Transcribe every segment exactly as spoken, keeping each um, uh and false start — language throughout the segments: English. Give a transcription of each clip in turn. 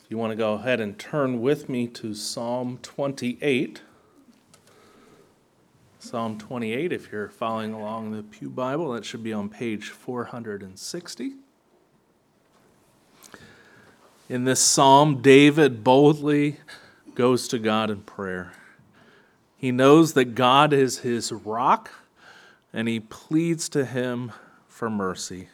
You want to go ahead and turn with me to Psalm twenty-eight. Psalm twenty-eight, if you're following along the Pew Bible, that should be on page four hundred sixty. In this psalm, David boldly goes to God in prayer. He knows that God is his rock, and he pleads to him for mercy.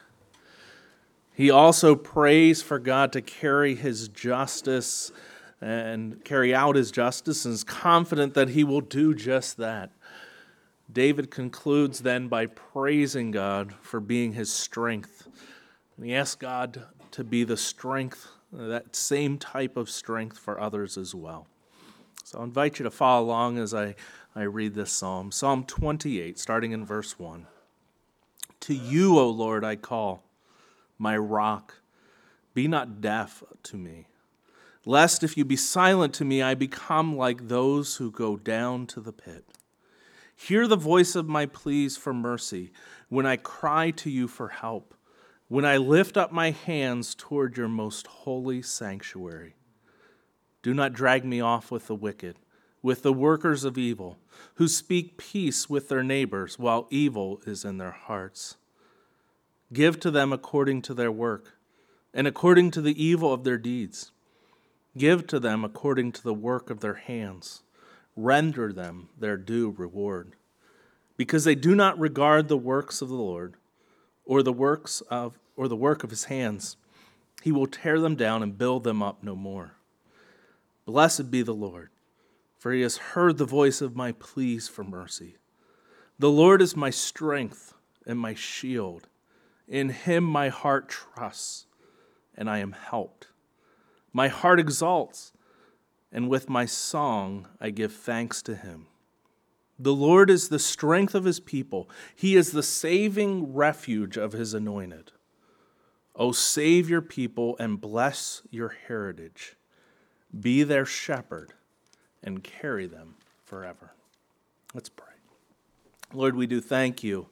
He also prays for God to carry his justice and carry out his justice, and is confident that he will do just that. David concludes then by praising God for being his strength. And he asks God to be the strength, that same type of strength for others as well. So I invite you to follow along as I, I read this psalm. Psalm twenty-eight, starting in verse one. To you, O Lord, I call, my rock, be not deaf to me, lest if you be silent to me, I become like those who go down to the pit. Hear the voice of my pleas for mercy when I cry to you for help, when I lift up my hands toward your most holy sanctuary. Do not drag me off with the wicked, with the workers of evil, who speak peace with their neighbors while evil is in their hearts. Give to them according to their work, and according to the evil of their deeds. Give to them according to the work of their hands. Render them their due reward. Because they do not regard the works of the Lord, or the works of or the work of his hands, he will tear them down and build them up no more. Blessed be the Lord, for he has heard the voice of my pleas for mercy. The Lord is my strength and my shield. In him my heart trusts, and I am helped. My heart exalts, and with my song I give thanks to him. The Lord is the strength of his people. He is the saving refuge of his anointed. O save your people and bless your heritage. Be their shepherd and carry them forever. Let's pray. Lord, we do thank you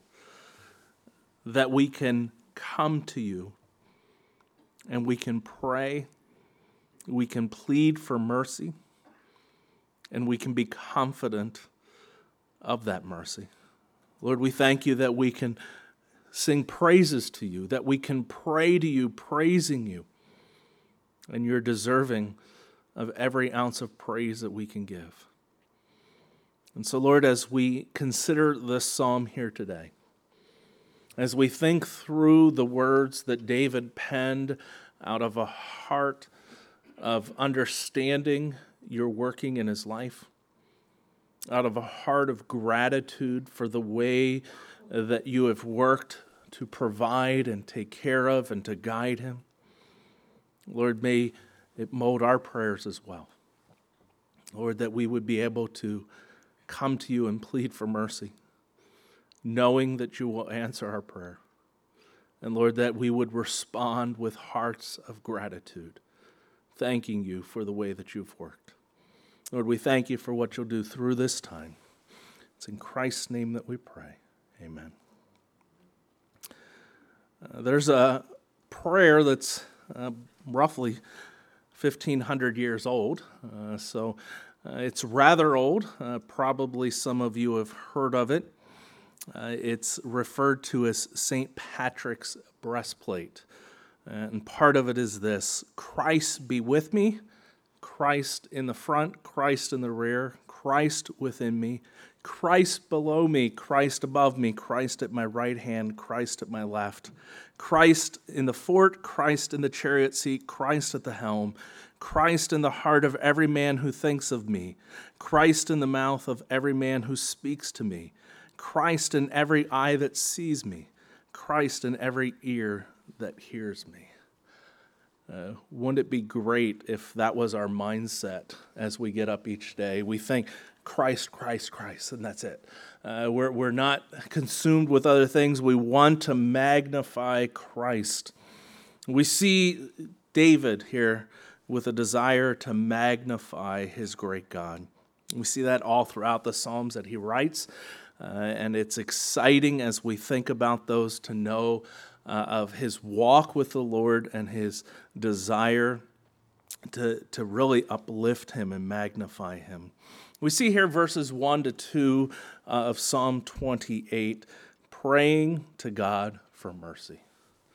that we can come to you and we can pray, we can plead for mercy, and we can be confident of that mercy. Lord, we thank you that we can sing praises to you, that we can pray to you, praising you, and you're deserving of every ounce of praise that we can give. And so, Lord, as we consider this psalm here today, as we think through the words that David penned out of a heart of understanding your working in his life, out of a heart of gratitude for the way that you have worked to provide and take care of and to guide him, Lord, may it mold our prayers as well. Lord, that we would be able to come to you and plead for mercy, knowing that you will answer our prayer. And Lord, that we would respond with hearts of gratitude, thanking you for the way that you've worked. Lord, we thank you for what you'll do through this time. It's in Christ's name that we pray. Amen. Uh, there's a prayer that's uh, roughly fifteen hundred years old, uh, so uh, it's rather old. Uh, probably some of you have heard of it. Uh, it's referred to as Saint Patrick's breastplate. And part of it is this: Christ be with me, Christ in the front, Christ in the rear, Christ within me, Christ below me, Christ above me, Christ at my right hand, Christ at my left, Christ in the fort, Christ in the chariot seat, Christ at the helm, Christ in the heart of every man who thinks of me, Christ in the mouth of every man who speaks to me, Christ in every eye that sees me, Christ in every ear that hears me. Uh, wouldn't it be great if that was our mindset as we get up each day? We think Christ, Christ, Christ, and that's it. Uh, we're, we're not consumed with other things. We want to magnify Christ. We see David here with a desire to magnify his great God. We see that all throughout the Psalms that he writes. Uh, and it's exciting as we think about those to know uh, of his walk with the Lord and his desire to, to really uplift him and magnify him. We see here verses one to two uh, of Psalm twenty-eight, praying to God for mercy.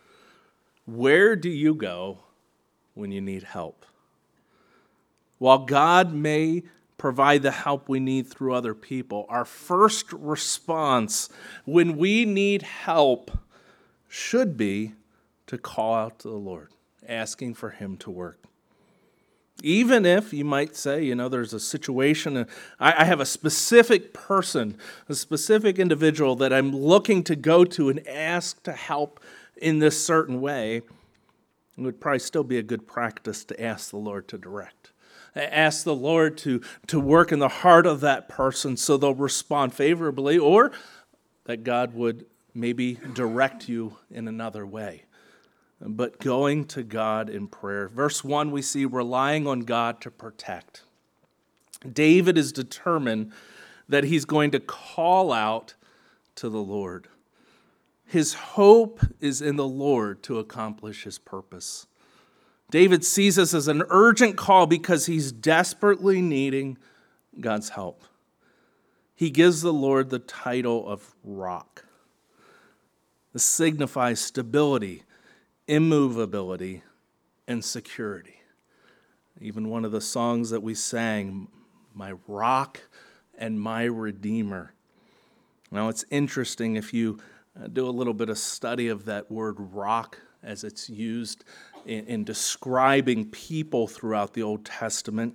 Where do you go when you need help? While God may provide the help we need through other people, our first response when we need help should be to call out to the Lord, asking for him to work. Even if you might say, you know, there's a situation, I, I have a specific person, a specific individual that I'm looking to go to and ask to help in this certain way, it would probably still be a good practice to ask the Lord to direct. Ask the Lord to, to work in the heart of that person so they'll respond favorably, or that God would maybe direct you in another way. But going to God in prayer. Verse one, we see relying on God to protect. David is determined that he's going to call out to the Lord. His hope is in the Lord to accomplish his purpose. David sees this as an urgent call because he's desperately needing God's help. He gives the Lord the title of Rock. This signifies stability, immovability, and security. Even one of the songs that we sang, my rock and my redeemer. Now it's interesting if you do a little bit of study of that word rock as it's used in, in describing people throughout the Old Testament.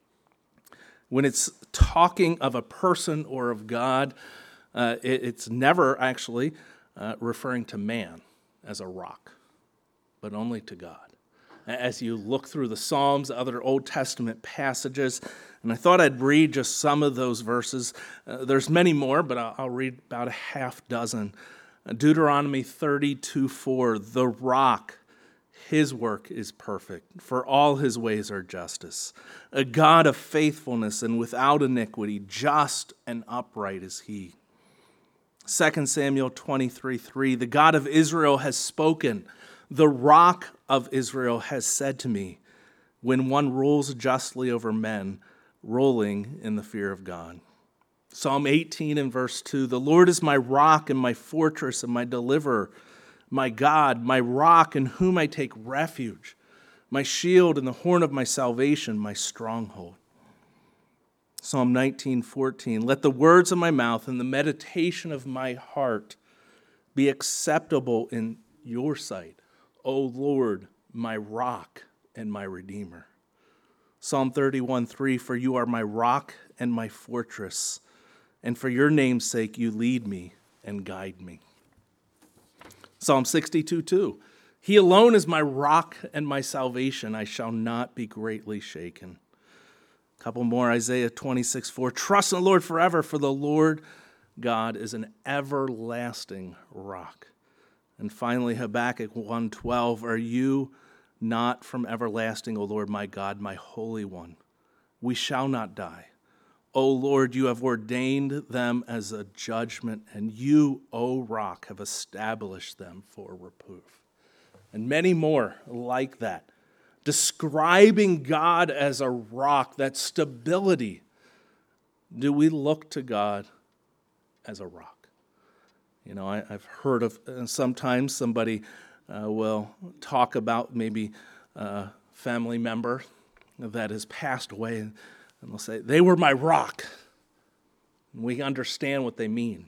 When it's talking of a person or of God, uh, it, it's never actually uh, referring to man as a rock, but only to God. As you look through the Psalms, other Old Testament passages, and I thought I'd read just some of those verses. Uh, there's many more, but I'll, I'll read about a half dozen. Uh, Deuteronomy thirty-two four, the rock, his work is perfect, for all his ways are justice. A God of faithfulness and without iniquity, just and upright is he. Second Samuel twenty-three three, the God of Israel has spoken. The rock of Israel has said to me, when one rules justly over men, ruling in the fear of God. Psalm eighteen and verse two, the Lord is my rock and my fortress and my deliverer, my God, my rock in whom I take refuge, my shield and the horn of my salvation, my stronghold. Psalm nineteen fourteen, let the words of my mouth and the meditation of my heart be acceptable in your sight, O Lord, my rock and my redeemer. Psalm thirty-one three, for you are my rock and my fortress, and for your name's sake you lead me and guide me. Psalm sixty-two two, he alone is my rock and my salvation, I shall not be greatly shaken. A couple more, Isaiah twenty-six four, trust in the Lord forever, for the Lord God is an everlasting rock. And finally, Habakkuk one twelve, are you not from everlasting, O Lord, my God, my Holy One? We shall not die. O Lord, you have ordained them as a judgment, and you, O rock, have established them for reproof. And many more like that, describing God as a rock, that stability. Do we look to God as a rock? You know, I, I've heard of, uh, sometimes somebody uh, will talk about maybe a family member that has passed away, and they'll say, they were my rock. And we understand what they mean.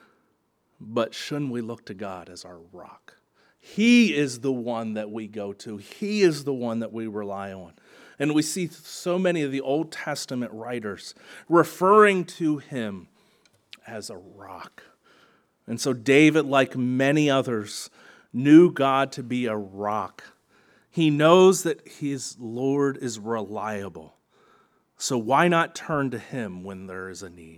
But shouldn't we look to God as our rock? He is the one that we go to. He is the one that we rely on. And we see so many of the Old Testament writers referring to him as a rock. And so David, like many others, knew God to be a rock. He knows that his Lord is reliable. So why not turn to him when there is a need?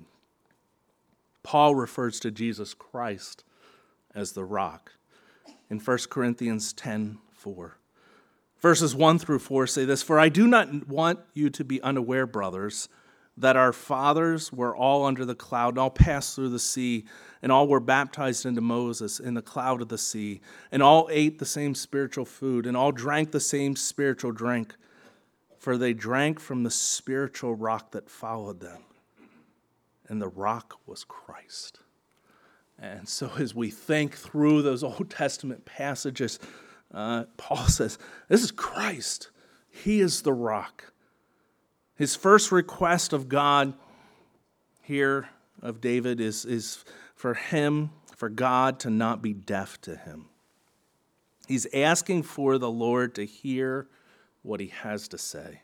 Paul refers to Jesus Christ as the rock in First Corinthians ten four. Verses one through four say this, for I do not want you to be unaware, brothers, that our fathers were all under the cloud, and all passed through the sea, and all were baptized into Moses in the cloud of the sea, and all ate the same spiritual food, and all drank the same spiritual drink. for they drank from the spiritual rock that followed them, and the rock was Christ. And so as we think through those Old Testament passages, uh, Paul says, this is Christ. He is the rock. His first request of God here, of David, is, is for him, for God to not be deaf to him. He's asking for the Lord to hear what he has to say.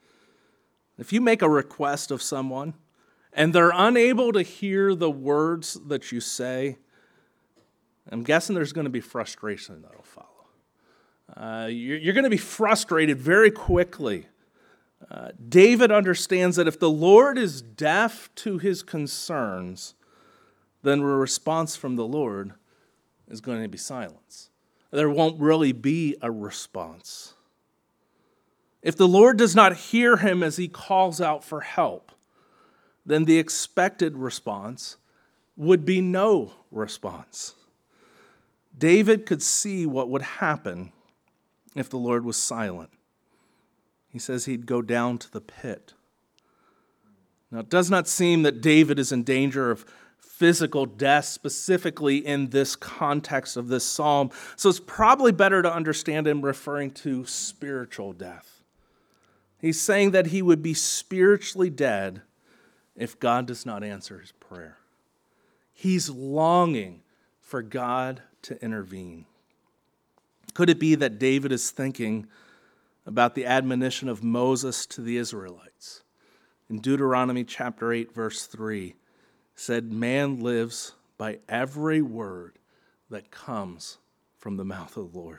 If you make a request of someone and they're unable to hear the words that you say, I'm guessing there's going to be frustration that'll follow. Uh, you're, you're going to be frustrated very quickly. Uh, David understands that if the Lord is deaf to his concerns, then a response from the Lord is going to be silence. There won't really be a response. If the Lord does not hear him as he calls out for help, then the expected response would be no response. David could see what would happen if the Lord was silent. He says he'd go down to the pit. Now, it does not seem that David is in danger of physical death, specifically in this context of this psalm. So it's probably better to understand him referring to spiritual death. He's saying that he would be spiritually dead if God does not answer his prayer. He's longing for God to intervene. Could it be that David is thinking about the admonition of Moses to the Israelites? In Deuteronomy chapter eight, verse three, said, man lives by every word that comes from the mouth of the Lord.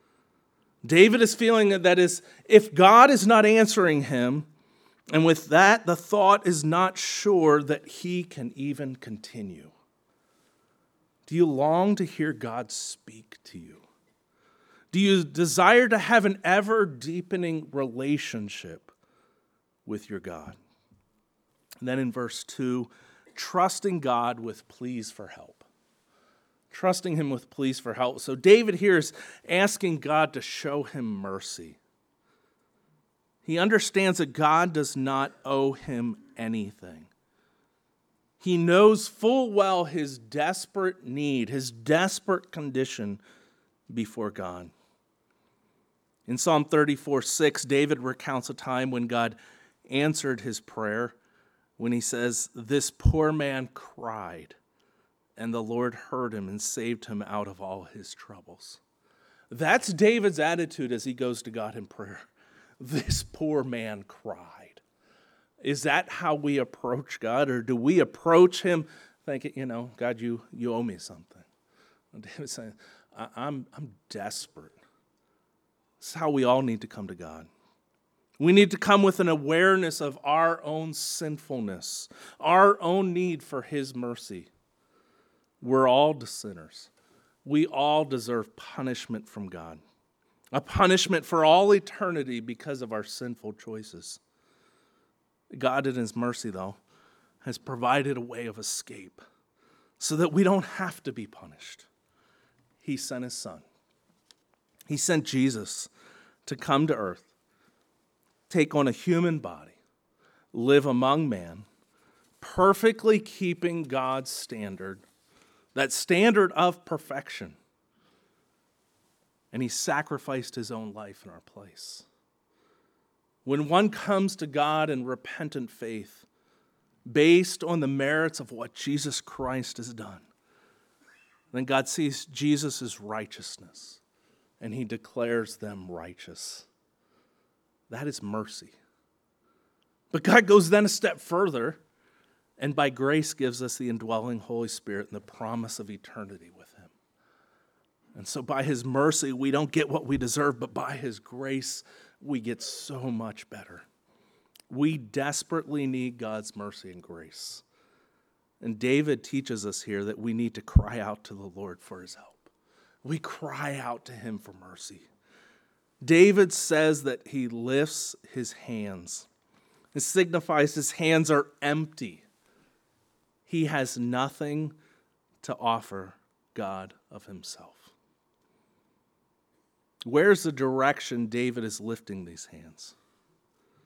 David is feeling that is, if God is not answering him, and with that, the thought is not sure that he can even continue. Do you long to hear God speak to you? Do you desire to have an ever-deepening relationship with your God? And then in verse two, trusting God with pleas for help. Trusting him with pleas for help. So David here is asking God to show him mercy. He understands that God does not owe him anything. He knows full well his desperate need, his desperate condition before God. In Psalm thirty-four six, David recounts a time when God answered his prayer when he says, this poor man cried, and the Lord heard him and saved him out of all his troubles. That's David's attitude as he goes to God in prayer. This poor man cried. Is that how we approach God? Or do we approach him thinking, you know, God, you, you owe me something? And David's saying, I, I'm, I'm desperate. This is how we all need to come to God. We need to come with an awareness of our own sinfulness, our own need for his mercy. We're all sinners. We all deserve punishment from God, a punishment for all eternity because of our sinful choices. God in his mercy, though, has provided a way of escape so that we don't have to be punished. He sent his son. He sent Jesus to come to earth, take on a human body, live among man, perfectly keeping God's standard, that standard of perfection. And he sacrificed his own life in our place. When one comes to God in repentant faith, based on the merits of what Jesus Christ has done, then God sees Jesus' righteousness, and he declares them righteous. That is mercy. But God goes then a step further, and by grace gives us the indwelling Holy Spirit and the promise of eternity with him. And so by his mercy, we don't get what we deserve, but by his grace, we get so much better. We desperately need God's mercy and grace. And David teaches us here that we need to cry out to the Lord for his help. We cry out to him for mercy. David says that he lifts his hands. It signifies his hands are empty. He has nothing to offer God of himself. Where's the direction David is lifting these hands?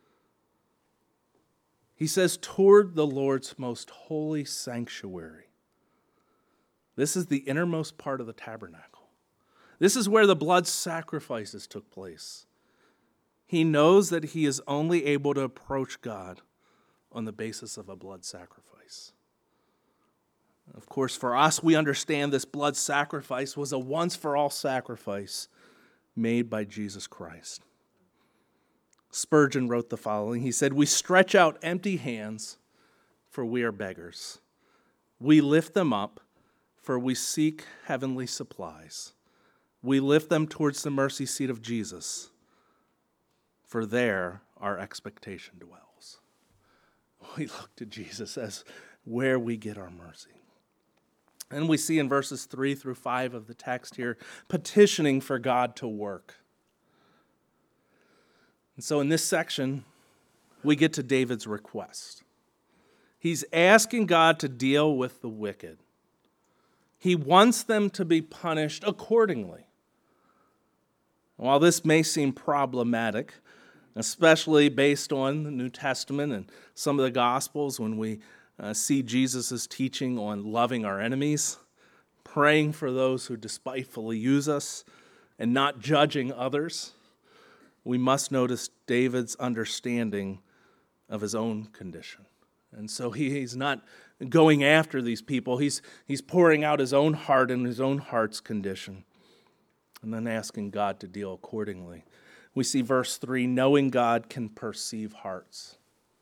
He says, toward the Lord's most holy sanctuary. This is the innermost part of the tabernacle. This is where the blood sacrifices took place. He knows that he is only able to approach God on the basis of a blood sacrifice. Of course, for us, we understand this blood sacrifice was a once-for-all sacrifice made by Jesus Christ. Spurgeon wrote the following. He said, "We stretch out empty hands, for we are beggars. We lift them up, for we seek heavenly supplies. We lift them towards the mercy seat of Jesus, for there our expectation dwells." We look to Jesus as where we get our mercy. And we see in verses three through five of the text here, petitioning for God to work. And so in this section, we get to David's request. He's asking God to deal with the wicked. He wants them to be punished accordingly. While this may seem problematic, especially based on the New Testament and some of the Gospels, when we uh, see Jesus' teaching on loving our enemies, praying for those who despitefully use us, and not judging others, we must notice David's understanding of his own condition. And so he, he's not going after these people. He's, he's pouring out his own heart and his own heart's condition, and then asking God to deal accordingly. We see verse three, knowing God can perceive hearts.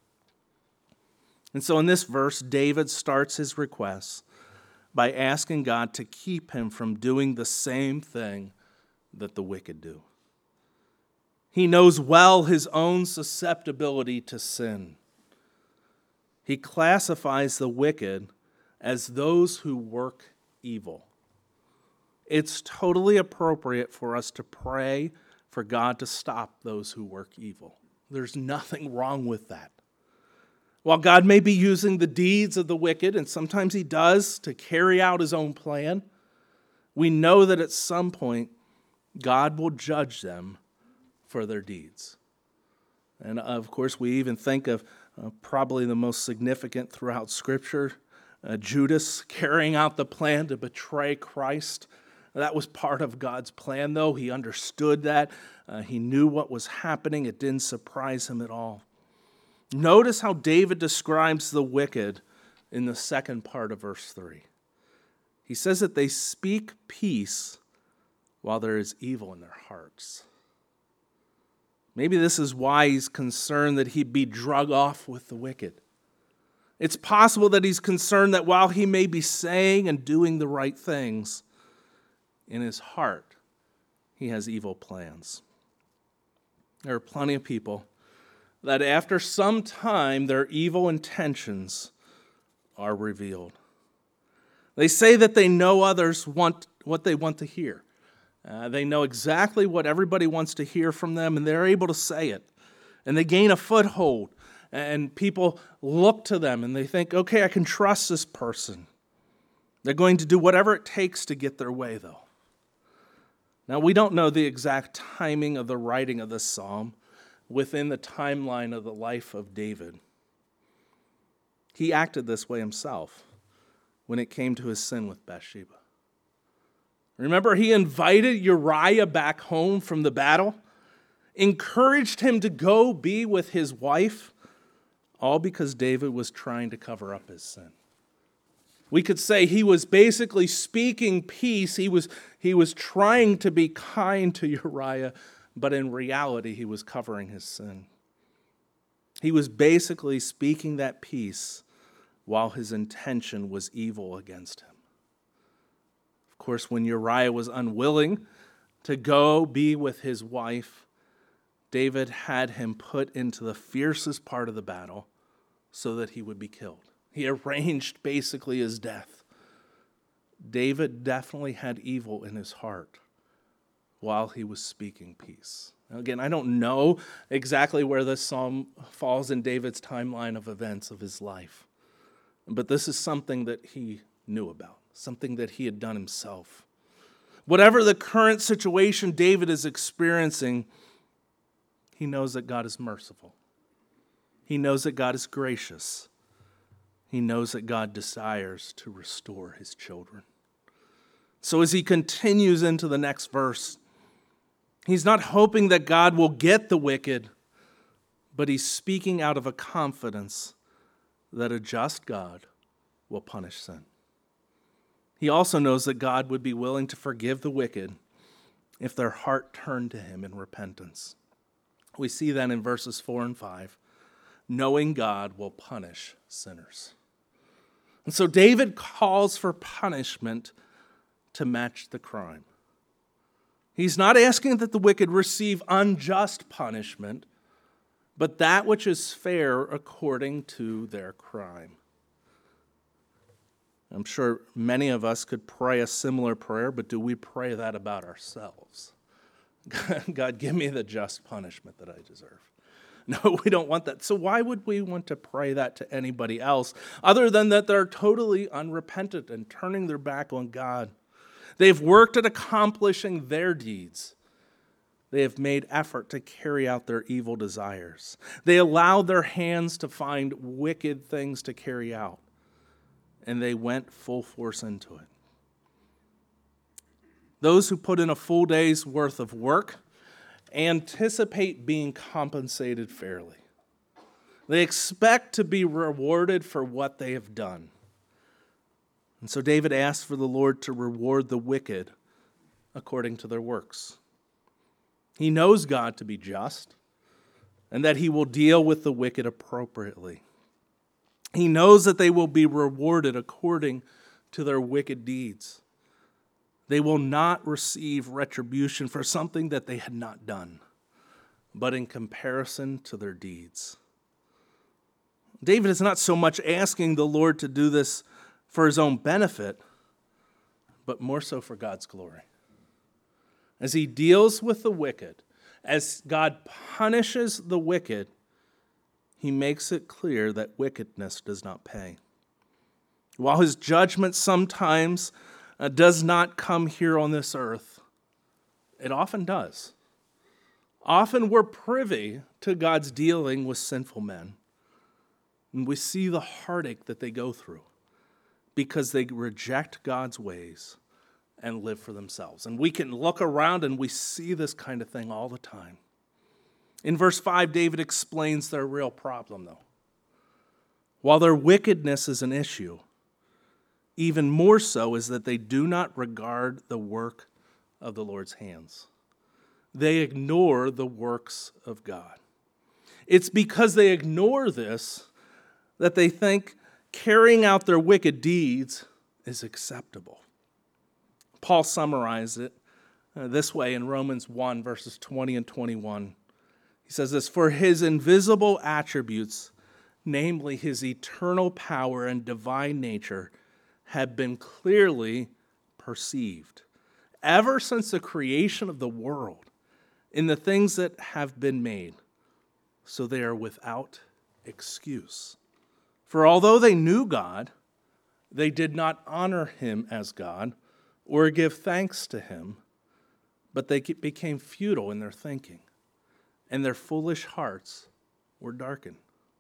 And so in this verse, David starts his request by asking God to keep him from doing the same thing that the wicked do. He knows well his own susceptibility to sin. He classifies the wicked as those who work evil. It's totally appropriate for us to pray for God to stop those who work evil. There's nothing wrong with that. While God may be using the deeds of the wicked, and sometimes he does, to carry out his own plan, we know that at some point God will judge them for their deeds. And of course, we even think of uh, probably the most significant throughout Scripture, uh, Judas carrying out the plan to betray Christ. That was part of God's plan, though. He understood that. Uh, he knew what was happening. It didn't surprise him at all. Notice how David describes the wicked in the second part of verse three. He says that they speak peace while there is evil in their hearts. Maybe this is why he's concerned that he'd be drug off with the wicked. It's possible that he's concerned that while he may be saying and doing the right things, in his heart, he has evil plans. There are plenty of people that after some time, their evil intentions are revealed. They say that they know others want what they want to hear. Uh, they know exactly what everybody wants to hear from them, and they're able to say it. And they gain a foothold, and people look to them, and they think, okay, I can trust this person. They're going to do whatever it takes to get their way, though. Now, we don't know the exact timing of the writing of this psalm within the timeline of the life of David. He acted this way himself when it came to his sin with Bathsheba. Remember, he invited Uriah back home from the battle, encouraged him to go be with his wife, all because David was trying to cover up his sin. We could say he was basically speaking peace. He was, he was trying to be kind to Uriah, but in reality, he was covering his sin. He was basically speaking that peace while his intention was evil against him. Of course, when Uriah was unwilling to go be with his wife, David had him put into the fiercest part of the battle so that he would be killed. He arranged basically his death. David definitely had evil in his heart while he was speaking peace. Now, again, I don't know exactly where this psalm falls in David's timeline of events of his life, but this is something that he knew about, something that he had done himself. Whatever the current situation David is experiencing, he knows that God is merciful. He knows that God is gracious. He knows that God desires to restore his children. So as he continues into the next verse, he's not hoping that God will get the wicked, but he's speaking out of a confidence that a just God will punish sin. He also knows that God would be willing to forgive the wicked if their heart turned to him in repentance. We see that in verses four and five. Knowing God will punish sinners. And so David calls for punishment to match the crime. He's not asking that the wicked receive unjust punishment, but that which is fair according to their crime. I'm sure many of us could pray a similar prayer, but do we pray that about ourselves? God, give me the just punishment that I deserve. No, we don't want that. So why would we want to pray that to anybody else other than that they're totally unrepentant and turning their back on God? They've worked at accomplishing their deeds. They have made effort to carry out their evil desires. They allowed their hands to find wicked things to carry out, and they went full force into it. Those who put in a full day's worth of work anticipate being compensated fairly. They expect to be rewarded for what they have done. And so David asks for the Lord to reward the wicked according to their works. He knows God to be just and that he will deal with the wicked appropriately. He knows that they will be rewarded according to their wicked deeds. They will not receive retribution for something that they had not done, but in comparison to their deeds. David is not so much asking the Lord to do this for his own benefit, but more so for God's glory. As he deals with the wicked, as God punishes the wicked, he makes it clear that wickedness does not pay. While his judgment sometimes uh, does not come here on this earth, it often does. Often we're privy to God's dealing with sinful men, and we see the heartache that they go through because they reject God's ways and live for themselves. And we can look around and we see this kind of thing all the time. In verse five, David explains their real problem, though. While their wickedness is an issue, even more so is that they do not regard the work of the Lord's hands. They ignore the works of God. It's because they ignore this that they think carrying out their wicked deeds is acceptable. Paul summarized it uh, this way in Romans one, verses twenty and twenty-one. He says this, "For his invisible attributes, namely his eternal power and divine nature, have been clearly perceived ever since the creation of the world in the things that have been made, so they are without excuse. For although they knew God, they did not honor him as God or give thanks to him, but they became futile in their thinking, and their foolish hearts were darkened.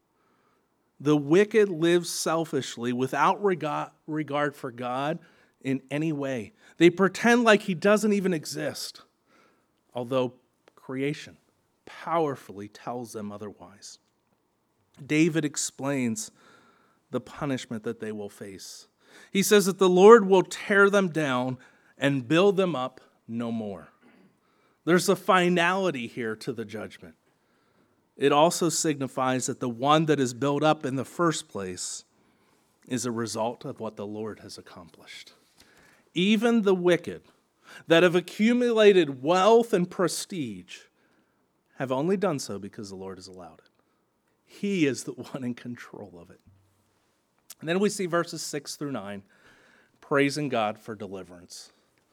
The wicked live selfishly without regard for God in any way. They pretend like he doesn't even exist, although creation powerfully tells them otherwise. David explains the punishment that they will face. He says that the Lord will tear them down and build them up no more. There's a finality here to the judgment. It also signifies that the one that is built up in the first place is a result of what the Lord has accomplished. Even the wicked that have accumulated wealth and prestige have only done so because the Lord has allowed it. He is the one in control of it. And then we see verses six through nine, praising God for deliverance.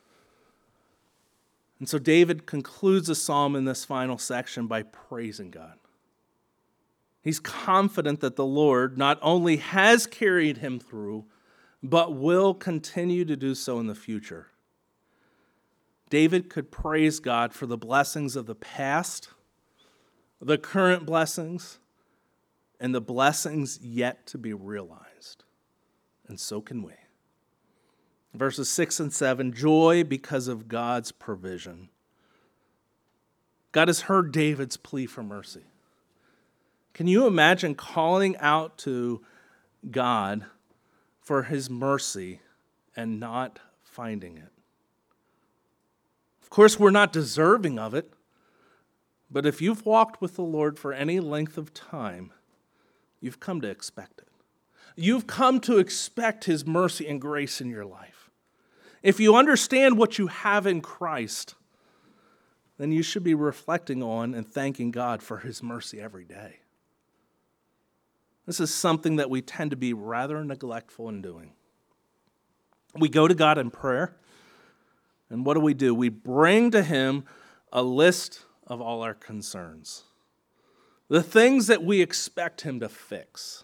And so David concludes the psalm in this final section by praising God. He's confident that the Lord not only has carried him through, but will continue to do so in the future. David could praise God for the blessings of the past, the current blessings, and the blessings yet to be realized. And so can we. Verses six and seven, joy because of God's provision. God has heard David's plea for mercy. Can you imagine calling out to God for his mercy and not finding it? Of course, we're not deserving of it, but if you've walked with the Lord for any length of time, you've come to expect it. You've come to expect his mercy and grace in your life. If you understand what you have in Christ, then you should be reflecting on and thanking God for his mercy every day. This is something that we tend to be rather neglectful in doing. We go to God in prayer, and what do we do? We bring to him a list of all our concerns, the things that we expect him to fix.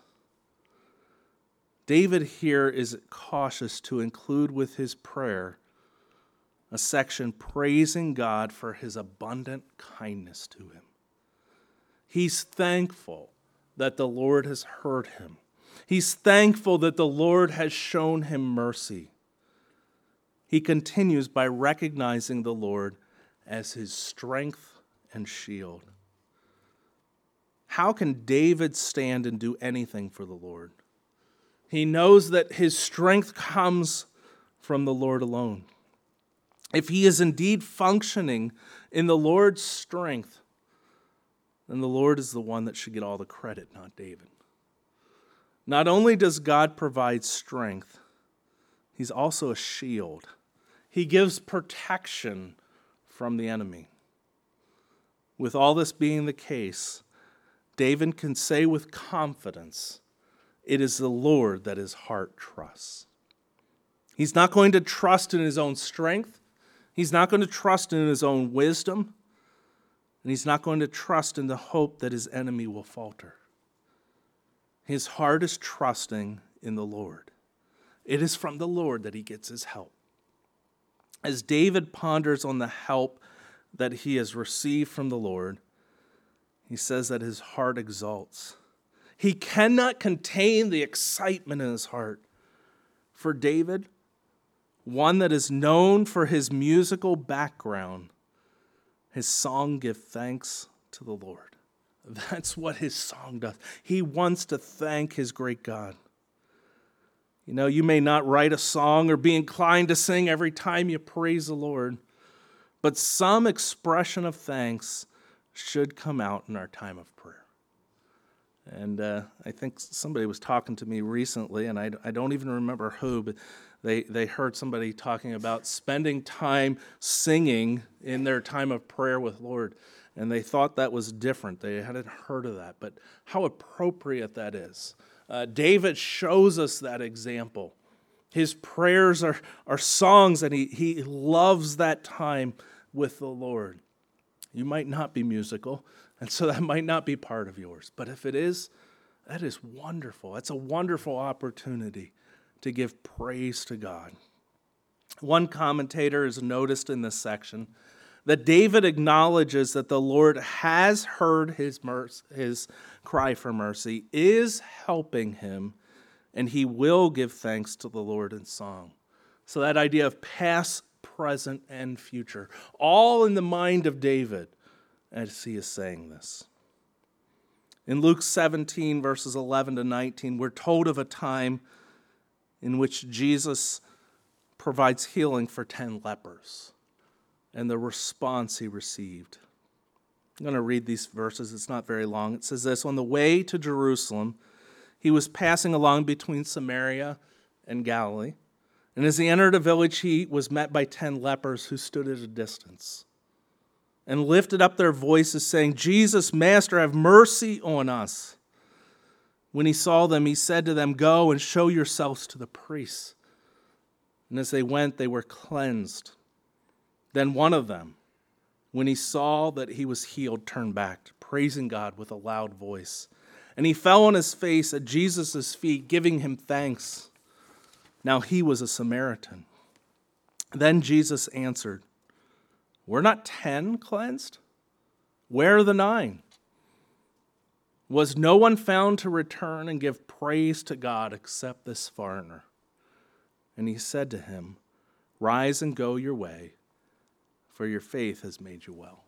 David here is cautious to include with his prayer a section praising God for his abundant kindness to him. He's thankful that the Lord has heard him. He's thankful that the Lord has shown him mercy. He continues by recognizing the Lord as his strength and shield. How can David stand and do anything for the Lord? He knows that his strength comes from the Lord alone. If he is indeed functioning in the Lord's strength, then the Lord is the one that should get all the credit, not David. Not only does God provide strength, he's also a shield. He gives protection from the enemy. With all this being the case, David can say with confidence, it is the Lord that his heart trusts. He's not going to trust in his own strength. He's not going to trust in his own wisdom. And he's not going to trust in the hope that his enemy will falter. His heart is trusting in the Lord. It is from the Lord that he gets his help. As David ponders on the help that he has received from the Lord, he says that his heart exalts. He cannot contain the excitement in his heart. For David, one that is known for his musical background, his song gives thanks to the Lord. That's what his song does. He wants to thank his great God. You know, you may not write a song or be inclined to sing every time you praise the Lord, but some expression of thanks should come out in our time of prayer. And uh, I think somebody was talking to me recently, and I, I don't even remember who, but they, they heard somebody talking about spending time singing in their time of prayer with Lord. And they thought that was different. They hadn't heard of that, but how appropriate that is. Uh, David shows us that example. His prayers are, are songs, and he, he loves that time with the Lord. You might not be musical, and so that might not be part of yours. But if it is, that is wonderful. That's a wonderful opportunity to give praise to God. One commentator has noticed in this section that David acknowledges that the Lord has heard his, mercy, his cry for mercy, is helping him, and he will give thanks to the Lord in song. So that idea of past, present, and future, all in the mind of David as he is saying this. In Luke seventeen, verses eleven to nineteen, we're told of a time in which Jesus provides healing for ten lepers and the response he received. I'm going to read these verses. It's not very long. It says this: on the way to Jerusalem, he was passing along between Samaria and Galilee. And as he entered a village, he was met by ten lepers who stood at a distance and lifted up their voices, saying, Jesus, Master, have mercy on us. When he saw them, he said to them, go and show yourselves to the priests. And as they went, they were cleansed. Then one of them, when he saw that he was healed, turned back, praising God with a loud voice. And he fell on his face at Jesus' feet, giving him thanks. Now he was a Samaritan. Then Jesus answered, were not ten cleansed? Where are the nine? Was no one found to return and give praise to God except this foreigner? And he said to him, rise and go your way, for your faith has made you well.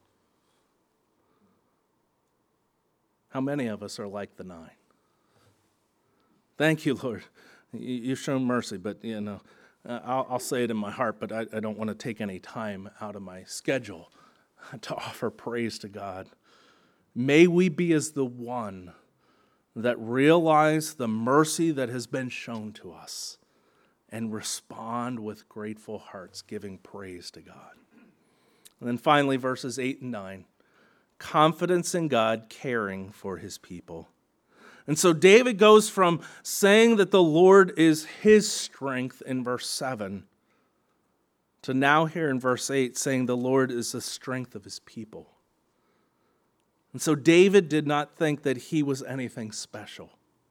How many of us are like the nine? Thank you, Lord. You've shown mercy, but you know, I'll, I'll say it in my heart, but I, I don't want to take any time out of my schedule to offer praise to God. May we be as the one that realize the mercy that has been shown to us and respond with grateful hearts, giving praise to God. And then finally, verses eight and nine, confidence in God, caring for his people. And so David goes from saying that the Lord is his strength in verse seven to now here in verse eight saying the Lord is the strength of his people. And so David did not think that he was anything special,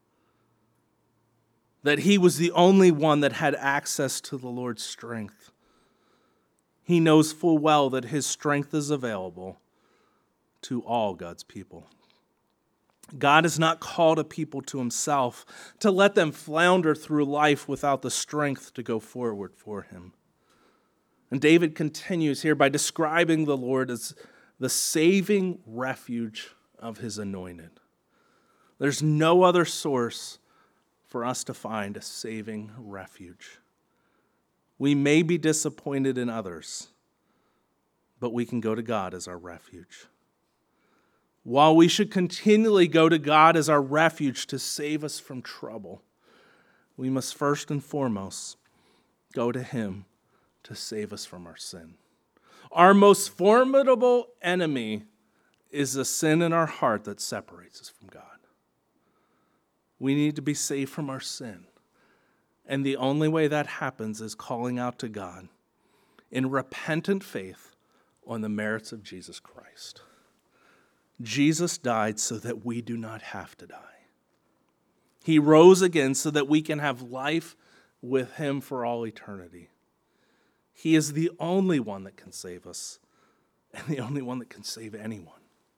that he was the only one that had access to the Lord's strength. He knows full well that his strength is available to all God's people. God has not called a people to himself to let them flounder through life without the strength to go forward for him. And David continues here by describing the Lord as the saving refuge of his anointed. There's no other source for us to find a saving refuge. We may be disappointed in others, but we can go to God as our refuge. While we should continually go to God as our refuge to save us from trouble, we must first and foremost go to him to save us from our sin. Our most formidable enemy is the sin in our heart that separates us from God. We need to be saved from our sin. And the only way that happens is calling out to God in repentant faith on the merits of Jesus Christ. Jesus died so that we do not have to die. He rose again so that we can have life with him for all eternity. He is the only one that can save us and the only one that can save anyone.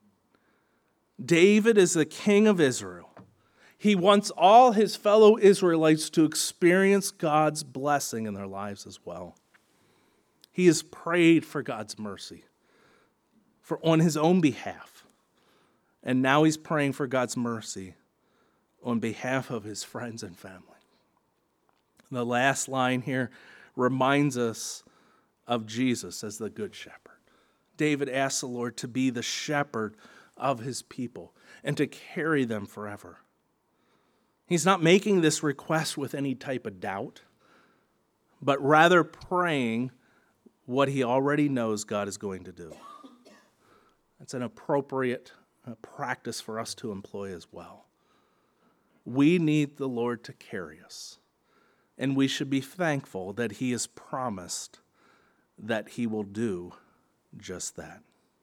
David is the king of Israel. He wants all his fellow Israelites to experience God's blessing in their lives as well. He has prayed for God's mercy for on his own behalf. And now he's praying for God's mercy on behalf of his friends and family. The last line here reminds us of Jesus as the good shepherd. David asks the Lord to be the shepherd of his people and to carry them forever. He's not making this request with any type of doubt, but rather praying what he already knows God is going to do. It's an appropriate practice for us to employ as well. We need the Lord to carry us, and we should be thankful that he has promised that he will do just that.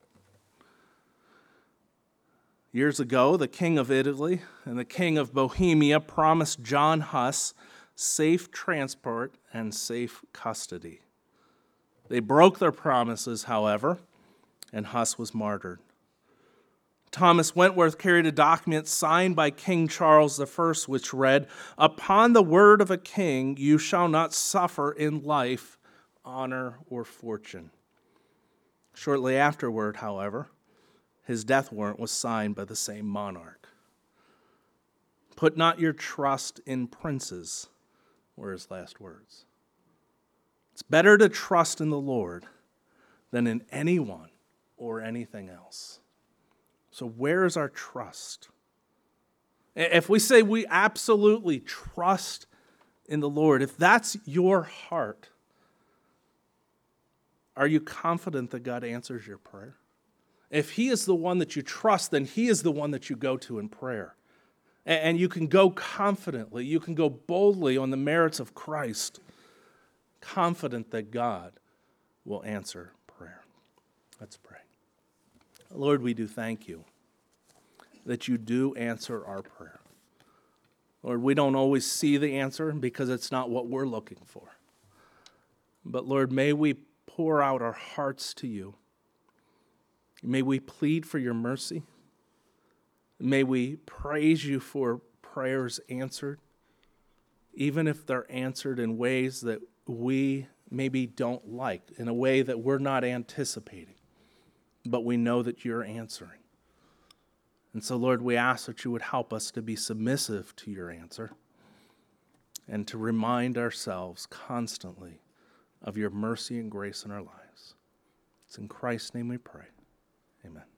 Years ago, the king of Italy and the king of Bohemia promised John Huss safe transport and safe custody. They broke their promises, however, and Huss was martyred. Thomas Wentworth carried a document signed by King Charles the First, which read, "Upon the word of a king you shall not suffer in life, honor, or fortune." Shortly afterward, however, his death warrant was signed by the same monarch. "Put not your trust in princes," were his last words. It's better to trust in the Lord than in anyone or anything else. So where is our trust? If we say we absolutely trust in the Lord, if that's your heart, are you confident that God answers your prayer? If he is the one that you trust, then he is the one that you go to in prayer. And you can go confidently, you can go boldly on the merits of Christ, confident that God will answer prayer. Let's pray. Lord, we do thank you that you do answer our prayer. Lord, we don't always see the answer because it's not what we're looking for. But Lord, may we pour out our hearts to you. May we plead for your mercy. May we praise you for prayers answered, even if they're answered in ways that we maybe don't like, in a way that we're not anticipating, but we know that you're answering. And so, Lord, we ask that you would help us to be submissive to your answer and to remind ourselves constantly of your mercy and grace in our lives. It's in Christ's name we pray. Amen.